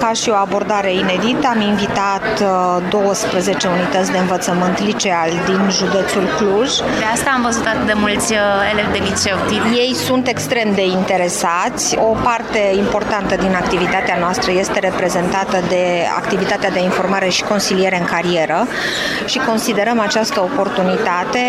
Ca și o abordare inedită, am invitat 12 unități de învățământ liceal din județul Cluj. De asta am văzut atât de mulți elevi de liceu. Ei sunt extrem de interesați. O parte importantă din activitatea noastră este reprezentată de activitatea de informare și consiliere în carieră și considerăm această oportunitate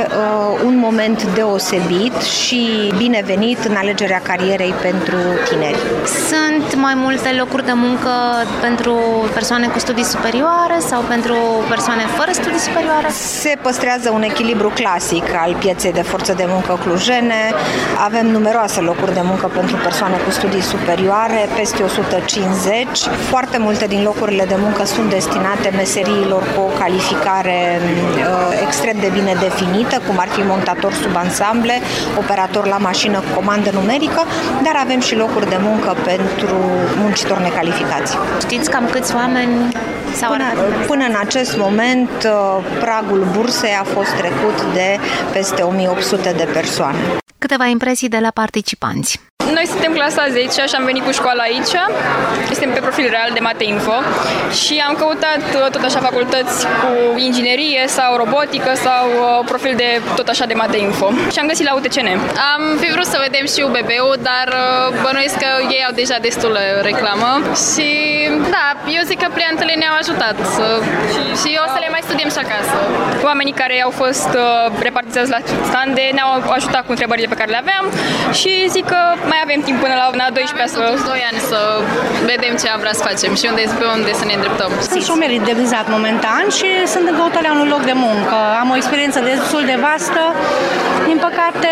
un moment deosebit și binevenit în alegerea carierei pentru tineri. Sunt mai multe locuri de muncă pentru persoane cu studii superioare sau pentru persoane fără studii superioare? Se păstrează un echilibru clasic al pieței de forță de muncă clujene. Avem numeroase locuri de muncă pentru persoane cu studii superioare, peste 150. Foarte multe din locurile de muncă sunt destinate meseriilor cu o calificare extrem de bine definită, cum ar fi montator sub ansamble, operator la mașină cu comandă numerică, dar avem și locuri de muncă pentru muncitori necalificați. Știți cam câți oameni s-au arătat? Până în acest moment, pragul bursei a fost trecut de peste 1800 de persoane. Câteva impresii de la participanți. Noi suntem clasa 10 și am venit cu școala aici. Suntem pe profil real de Mate Info și am căutat tot așa facultăți cu inginerie sau robotică sau profil de tot așa de Mate Info. Și am găsit la UTCN. Am fi vrut să vedem și UBB-ul, dar bănuiesc că ei au deja destulă reclamă și da, eu zic că pliantele ne-au ajutat și o să le mai studiem și acasă. Oamenii care au fost repartizați la stande ne-au ajutat cu întrebările pe care le aveam și zic că mai avem timp până la 12 să... 2 ani să vedem ce am vrea să facem și pe unde să ne îndreptăm. Sunt șomer indemnizat momentan și sunt în căutarea unui loc de muncă. Am o experiență destul de vastă. Din păcate,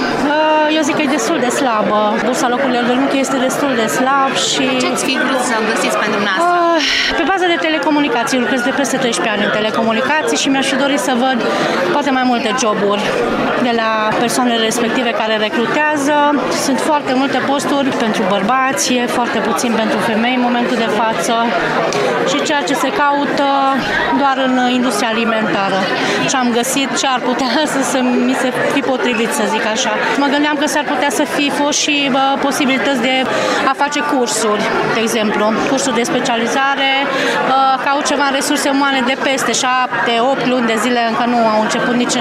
eu zic că e destul de slabă. Bursa locurilor de muncă este destul de slab și... Ce-ți fi vrut să găsiți pentru noastră? Pe bază de telecomunicații, lucrez de peste 13 ani în telecomunicații și mi-aș fi dorit să văd poate mai multe joburi de la persoanele respective care recrutează. Sunt foarte multe posturi pentru bărbați, e foarte puțin pentru femei în momentul de față și ceea ce se caută doar în industria alimentară. Ce am găsit, ce ar putea să mi se fi potrivit, să zic așa. Mă gândeam că s-ar putea să fi fost și posibilități de a face cursuri, de exemplu, cursuri de specializare, caut ceva în resurse umane de peste 7-8 luni de zile, încă nu au început nici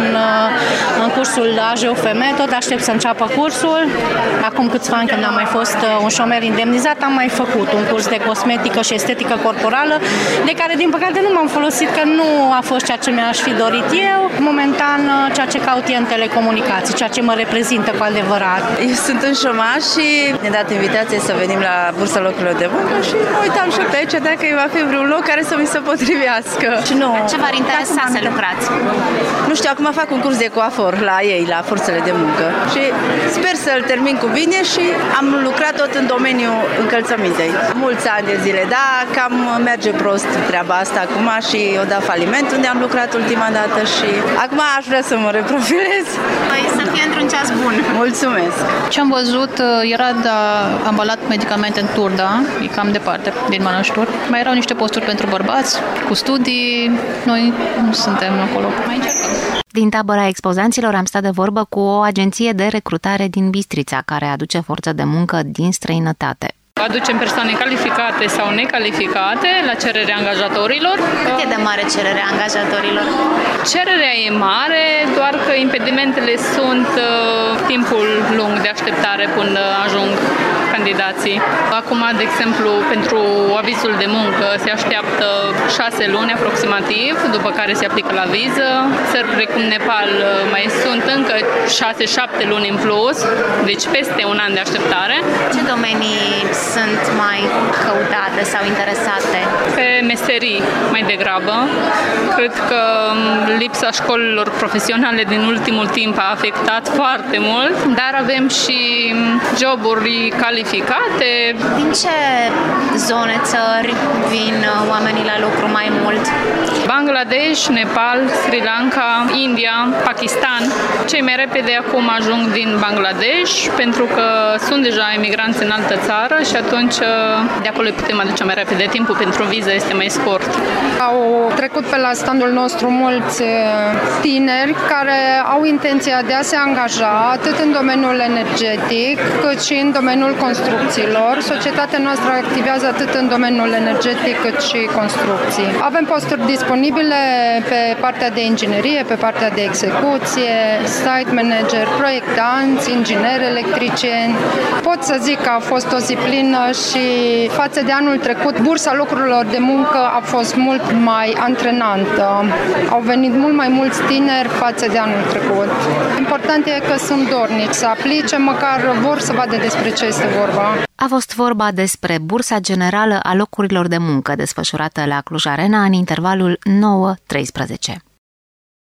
în cursul AJUFM, tot aștept să înceapă cursul. Acum câțiva ani, când am mai fost un șomer indemnizat, am mai făcut un curs de cosmetică și estetică corporală, de care, din păcate, nu m-am folosit, că nu a fost ceea ce mi-aș fi dorit eu. Momentan, ceea ce caut e în telecomunicații, ceea ce mă reprezintă cu adevărat. Eu sunt în șomaj și ne-a dat invitație să venim la bursa locurilor de muncă și mă uitam și pe aici dacă va fi vreun loc care să mi se potrivească. Și nu, ce v-ar interesa să lucrați? Nu știu, acum fac un curs de coafor la ei, la forțele de muncă și sper să-l termin cu bine și am lucrat tot în domeniul încălțămintei. Mulți ani de zile, dar cam merge prost treaba asta acum și o da faliment, unde am lucrat ultima dată și acum aș vrea să mă reprofilez. Păi să fie într-un ceas bun. Mulțumesc! Ce am văzut era de ambalat medicamente în Turda, e cam departe din Mănăștur. Mai erau niște posturi pentru bărbați, cu studii, noi nu suntem acolo. Mai încercăm. Din tabăra expozanților am stat de vorbă cu o agenție de recrutare din Bistrița, care aduce forță de muncă din străinătate. Aducem persoane calificate sau necalificate la cererea angajatorilor. Cât e de mare cererea angajatorilor? Cererea e mare, doar că impedimentele sunt timpul lung de așteptare până ajung candidații. Acum, de exemplu, pentru avizul de muncă se așteaptă 6 luni aproximativ, după care se aplică la viză. Țări precum Nepal mai sunt încă 6-7 luni în plus, deci peste un an de așteptare. Ce domenii sunt mai căutate sau interesate? Pe meserii mai degrabă. Cred că lipsa școlilor profesionale din ultimul timp a afectat foarte mult, dar avem și joburi calificate. Din ce zone, țări vin oamenii la lucru mai mult? Bangladesh, Nepal, Sri Lanka, India, Pakistan. Cei mai repede acum ajung din Bangladesh pentru că sunt deja emigranți în altă țară și atunci de acolo îi putem aduce mai repede. Timpul pentru viză este este mai scurt. Au trecut pe la standul nostru mulți tineri care au intenția de a se angaja atât în domeniul energetic cât și în domeniul construcțiilor. Societatea noastră activează atât în domeniul energetic cât și construcții. Avem posturi disponibile pe partea de inginerie, pe partea de execuție, site manager, proiectanți, ingineri, electricieni. Pot să zic că a fost o zi plină și față de anul trecut, bursa locurilor de muncă a fost mult mai antrenantă. Au venit mult mai mulți tineri față de anul trecut. Important e că sunt dornici să aplice, măcar vor să vadă despre ce este vorba. A fost vorba despre bursa generală a locurilor de muncă desfășurată la Cluj Arena în intervalul 9-13.